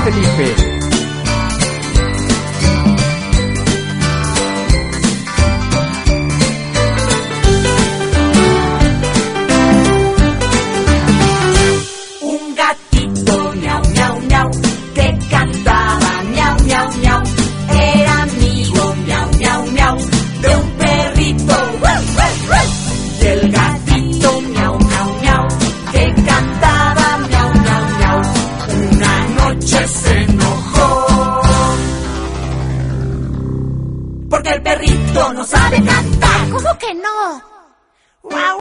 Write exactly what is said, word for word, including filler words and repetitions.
Felipe. Un gatito miau, miau, miau, que cantaba miau, miau, miau. Era amigo miau, miau, miau, de un perrito. ¡Ruff, ruff, ruff! Y el gatito miau, miau, miau, que cantaba miau, miau, miau. Una noche se enojó porque el perrito no sabe cantar. ¿Cómo que no?